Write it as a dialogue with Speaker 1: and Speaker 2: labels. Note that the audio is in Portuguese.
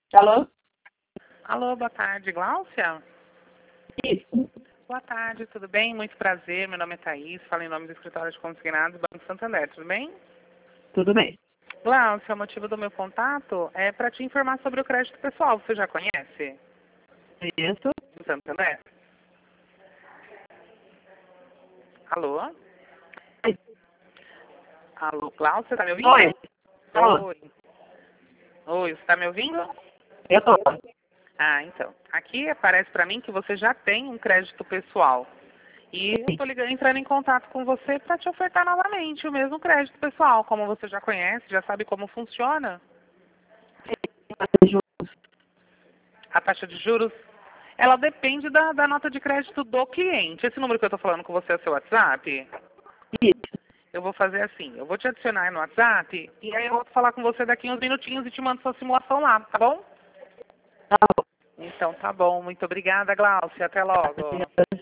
Speaker 1: Alô?
Speaker 2: Alô, boa tarde, Gláucia?
Speaker 1: Isso.
Speaker 2: Boa tarde, tudo bem? Muito prazer, meu nome é Thaís, falo em nome do Escritório de Consignados Banco Santander, tudo bem?
Speaker 1: Tudo bem.
Speaker 2: Gláucia, o motivo do meu contato é para te informar sobre o crédito pessoal, você já conhece?
Speaker 1: Isso.
Speaker 2: Do Santander? Alô?
Speaker 1: Oi.
Speaker 2: Alô, Gláucia, tá me ouvindo?
Speaker 1: Oi. Alô?
Speaker 2: Oi. Oi, você tá me ouvindo?
Speaker 1: Eu tô.
Speaker 2: Ah, então. Aqui aparece para mim que você já tem um crédito pessoal. E eu estou entrando em contato com você para te ofertar novamente o mesmo crédito pessoal. Como você já conhece, já sabe como funciona, a taxa de juros, ela depende da nota de crédito do cliente. Esse número que eu estou falando com você é seu WhatsApp?
Speaker 1: Isso.
Speaker 2: Eu vou fazer assim, eu vou te adicionar aí no WhatsApp e aí eu vou falar com você daqui uns minutinhos e te mando sua simulação lá, tá bom?
Speaker 1: Tá bom.
Speaker 2: Então tá bom, muito obrigada, Gláucia. Até logo.